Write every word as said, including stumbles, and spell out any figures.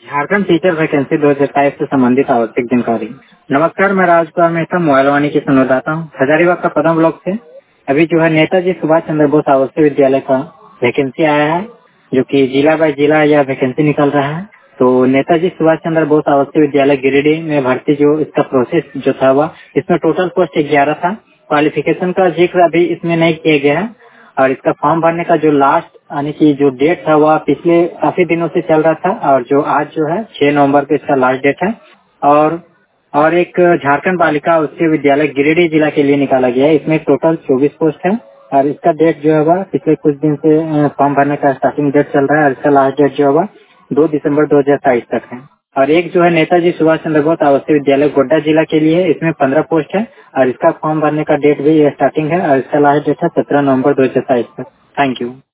Jharkhand teacher vacancy दो हजार बाईस से संबंधित आवश्यक जानकारी। नमस्कार, मैं राजकुमार मेहता मोबाइल वाणी की संवाददाता हूँ हजारीबाग का पदम ब्लॉक से। अभी जो है नेताजी सुभाष चंद्र बोस आवासीय विद्यालय का वैकेंसी आया है, जो कि जिला बाय जिला यह वैकेंसी निकल रहा है। तो नेताजी सुभाष चंद्र बोस आवासीय विद्यालय गिरिडीह में भर्ती जो इसका प्रोसेस जो था वह इसमें टोटल पोस्ट ग्यारह था। क्वालिफिकेशन का जिक्र अभी इसमें नहीं किया गया है और इसका फॉर्म भरने का जो लास्ट यानी कि जो डेट था वह पिछले काफी दिनों से चल रहा था और जो आज जो है छह नवंबर को इसका लास्ट डेट है। और और एक झारखंड बालिका उच्च विद्यालय गिरिडीह जिला के लिए निकाला गया है। इसमें टोटल चौबीस पोस्ट है और इसका डेट जो है वह पिछले कुछ दिन से फॉर्म भरने का स्टार्टिंग डेट चल रहा है और इसका लास्ट डेट जो है वह दो दिसंबर दो हजार तेईस तक है। और एक जो है नेताजी सुभाष चंद्र बोस आवासीय विद्यालय गोड्डा जिला के लिए है, इसमें पंद्रह पोस्ट है और इसका फॉर्म भरने का डेट भी स्टार्टिंग है और इसका लास्ट डेट है सत्रह नवंबर दो हजार तेईस तक। Thank you.